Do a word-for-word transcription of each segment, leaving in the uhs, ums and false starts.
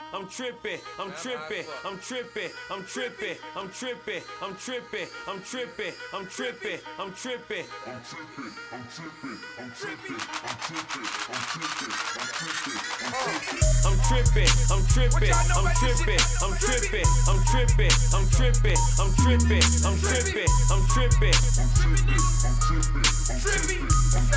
I'm tripping, I'm tripping, I'm tripping, I'm tripping, I'm tripping, I'm tripping, I'm tripping, I'm tripping, I'm tripping. I'm tripping, I'm tripping, I'm tripping, I'm tripping, I'm tripping, I'm tripping, I'm tripping, I'm tripping, I'm tripping, I'm tripping, I'm tripping, I'm tripping, I'm tripping, I'm tripping, I'm tripping, I'm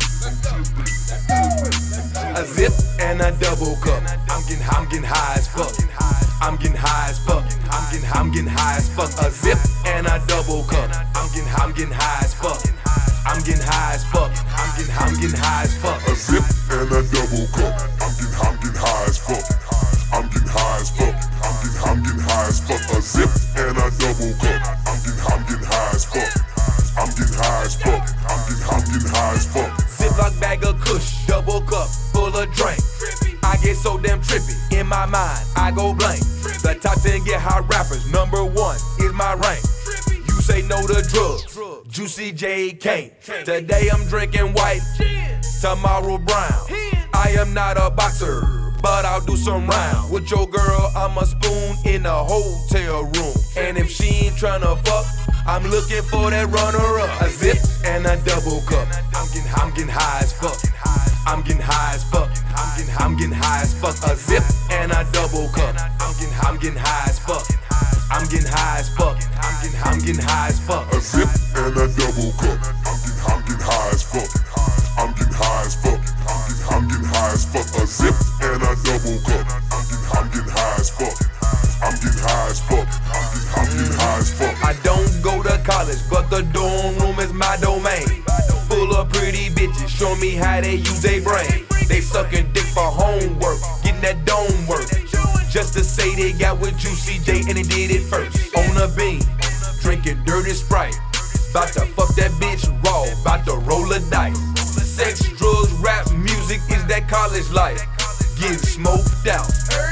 tripping. A zip and a double cup. I'm getting, I'm getting high as fuck. I'm getting high as fuck. I'm getting, I'm getting high as fuck. A zip and a double cup. I'm getting, I'm getting high as fuck. I'm getting high as fuck. I'm getting, I'm getting high as fuck. A zip and a double cup. I'm getting, I'm getting high as fuck. I'm getting high as fuck. I'm getting, I'm getting high as fuck. A zip and a double cup. I'm getting, I'm getting high as fuck. I'm getting high as fuck. I'm getting, I'm getting high as fuck. Ziploc bag of kush, double cup, full of drink. I get so damn trippy, in my mind, I go blank. The top ten get hot rappers, number one is my rank. You say no to drugs, Juicy J can't. Today I'm drinking white, tomorrow brown. I am not a boxer, but I'll do some round. With your girl, I'm a spoon in a hotel room. And if she ain't tryna fuck, I'm looking for that runner-up. A zip and a double cup. I'm getting, I'm getting high as fuck. I'm getting high as fuck. I'm getting, I'm getting high as fuck. A zip and a double cup. I'm getting, I'm getting high as fuck. I'm getting high as fuck. I'm getting, I'm getting high as fuck. A zip and a double cup. I'm getting, I'm getting high as fuck. I'm getting high as fuck. I'm getting, I'm getting high as fuck. A zip and a double cup. I'm getting, I'm getting high as fuck. I'm getting high as fuck. I'm getting, I'm getting high as fuck. I don't go to college, but the dorm room is my domain. Full of pretty bitches, show me how they use their brain. They sucking dick for homework, getting that dome work. Just to say they got with Juicy J and they did it first. On a beam, drinking dirty Sprite. About to fuck that bitch raw, about to roll a dice. Sex, drugs, rap, music is that college life. Getting smoked out,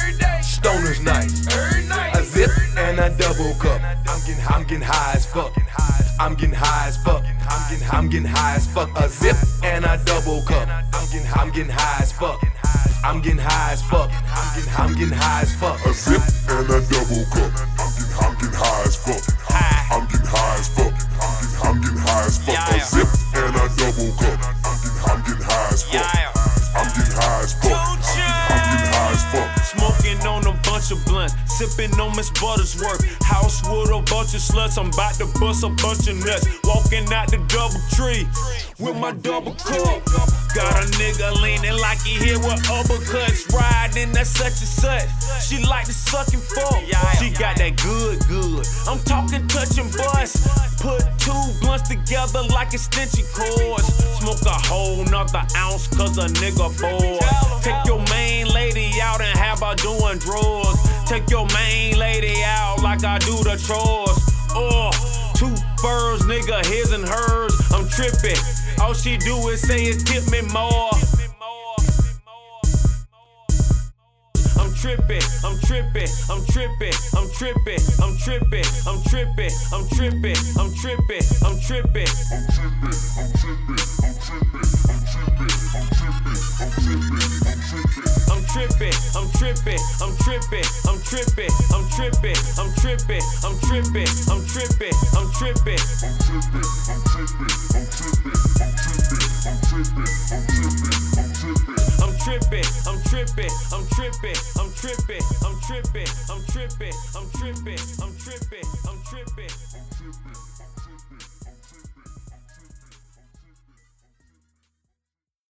stoner's nice. A zip and a double cup. I'm getting, I'm getting high as fuck. I'm getting high as fuck. I'm getting, I'm getting high as fuck. A zip and a double cup. I'm getting, I'm getting high as fuck. I'm getting high as fuck. I'm getting, I'm getting high as fuck. A zip and a double cup. I'm getting, I'm getting high as fuck. I'm getting high as fuck. I'm getting, I'm getting high as fuck. A zip and a double cup. I'm getting, I'm getting high as fuck. I'm getting high as fuck. I'm getting high as fuck. Smoking on a bunch of blunts, sipping on Miss Buttersworth. House with a bunch of sluts, I'm about to bust a bunch of nuts. Walking out the double tree with my double cup. Got a nigga leaning like he hit with uppercuts. Riding that such and such. She like to suck and fuck. She got that good, good. I'm talking touch and bust. Put two blunts together like extension cords. Smoke a whole nother ounce cause a nigga bored. Take your main lady out and have her doing drawers. Take your main lady out like I do the chores. Oh, two furs, nigga, his and hers. I'm tripping. All she do is say is tip me more. I'm tripping, I'm tripping, I'm tripping, I'm tripping, I'm tripping, I'm tripping, I'm tripping, I'm tripping, I'm tripping. I'm tripping, I'm tripping, I'm tripping, I'm tripping, I'm tripping, I'm tripping, I'm tripping. I'm tripping, I'm tripping, I'm tripping, I'm tripping, I'm tripping, I'm tripping, I'm tripping, I'm tripping, I'm tripping. I'm tripping, I'm tripping, I'm tripping, I'm tripping, I'm tripping, I'm tripping, I'm tripping. I'm tripping, I'm tripping, I'm tripping, I'm tripping, I'm tripping, I'm tripping, I'm tripping, I'm tripping, I'm tripping, I'm tripping.